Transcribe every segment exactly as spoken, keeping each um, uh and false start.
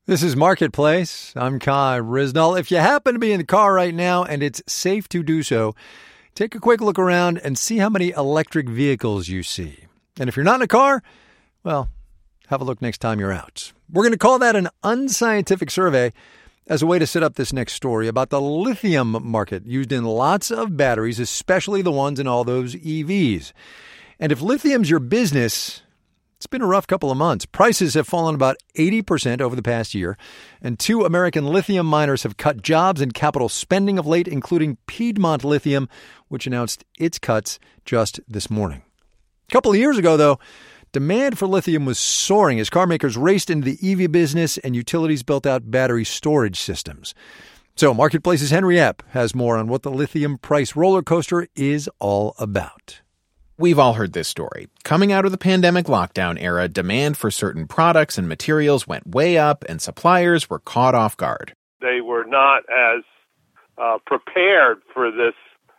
This is Marketplace. I'm Kai Risnall. If you happen to be in the car right now and it's safe to do so, take a quick look around and see how many electric vehicles you see. And if you're not in a car, well, have a look next time you're out. We're going to call that an unscientific survey as a way to set up this next story about the lithium market used in lots of batteries, especially the ones in all those E Vs. And if lithium's your business, it's been a rough couple of months. Prices have fallen about eighty percent over the past year, and two American lithium miners have cut jobs and capital spending of late, including Piedmont Lithium, which announced its cuts just this morning. A couple of years ago, though, demand for lithium was soaring as car makers raced into the E V business and utilities built out battery storage systems. So Marketplace's Henry Epp has more on what the lithium price roller coaster is all about. We've all heard this story. Coming out of the pandemic lockdown era, demand for certain products and materials went way up, and suppliers were caught off guard. They were not as uh, prepared for this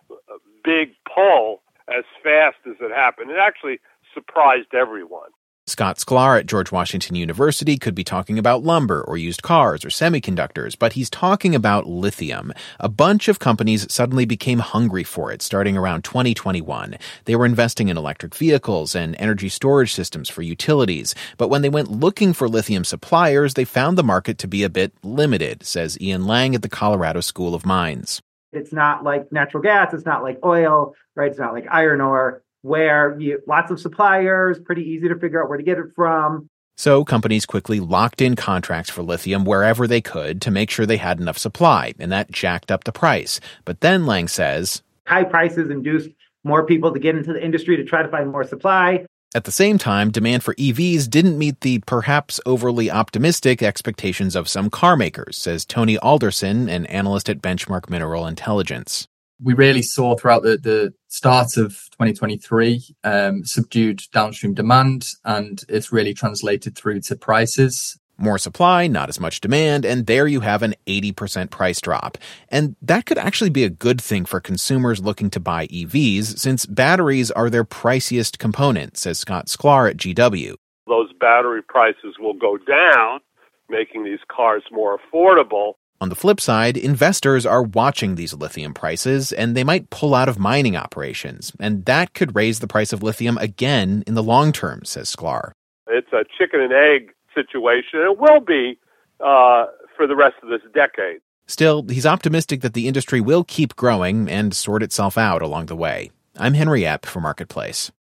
big pull as fast as it happened. It actually surprised everyone. Scott Sklar at George Washington University could be talking about lumber or used cars or semiconductors, but he's talking about lithium. A bunch of companies suddenly became hungry for it starting around twenty twenty-one. They were investing in electric vehicles and energy storage systems for utilities. But when they went looking for lithium suppliers, they found the market to be a bit limited, says Ian Lang at the Colorado School of Mines. It's not like natural gas. It's not like oil, right? It's not like iron ore, where you lots of suppliers, pretty easy to figure out where to get it from. So companies quickly locked in contracts for lithium wherever they could to make sure they had enough supply, and that jacked up the price. But then, Lang says, high prices induced more people to get into the industry to try to find more supply. At the same time, demand for E Vs didn't meet the perhaps overly optimistic expectations of some car makers, says Tony Alderson, an analyst at Benchmark Mineral Intelligence. We really saw throughout the, the start of twenty twenty-three um, subdued downstream demand, and it's really translated through to prices. More supply, not as much demand, and there you have an eighty percent price drop. And that could actually be a good thing for consumers looking to buy E Vs, since batteries are their priciest component, says Scott Sklar at G W. Those battery prices will go down, making these cars more affordable. On the flip side, investors are watching these lithium prices, and they might pull out of mining operations, and that could raise the price of lithium again in the long term, says Sklar. It's a chicken and egg situation. It will be uh, for the rest of this decade. Still, he's optimistic that the industry will keep growing and sort itself out along the way. I'm Henry Epp for Marketplace.